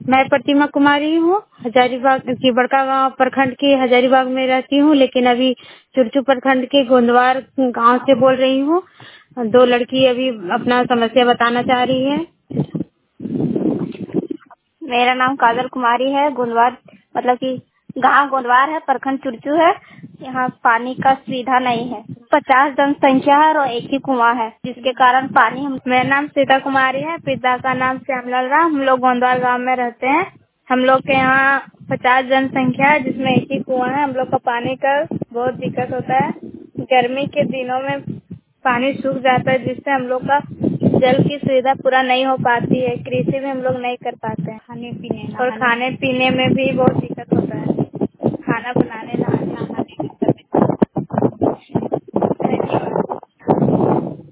मैं प्रतिमा कुमारी हूँ, हजारीबाग की बड़का गांव प्रखंड के हजारीबाग में रहती हूँ, लेकिन अभी चुरचू प्रखंड के गोंदवार गांव से बोल रही हूँ। 2 लड़की अभी अपना समस्या बताना चाह रही है। मेरा नाम काजल कुमारी है। गोंदवार मतलब कि गांव गोंदवार है, प्रखंड चुरचू है। यहाँ पानी का सुविधा नहीं है। 50 जनसंख्या है और एक ही कुआं है, जिसके कारण पानी मेरा नाम सीता कुमारी है, पिता का नाम श्यामलाल राम। हम लोग गोंदवार गांव में रहते हैं। हम लोग के यहाँ 50 जनसंख्या है, जिसमें एक ही कुआं है। हम लोग का पानी का बहुत दिक्कत होता है। गर्मी के दिनों में पानी सूख जाता है, जिससे हम लोग का जल की सुविधा पूरा नहीं हो पाती है। कृषि भी हम लोग नहीं कर पाते हैं। खाने पीने में भी बहुत दिक्कत होता है। खाना बनाने नहाने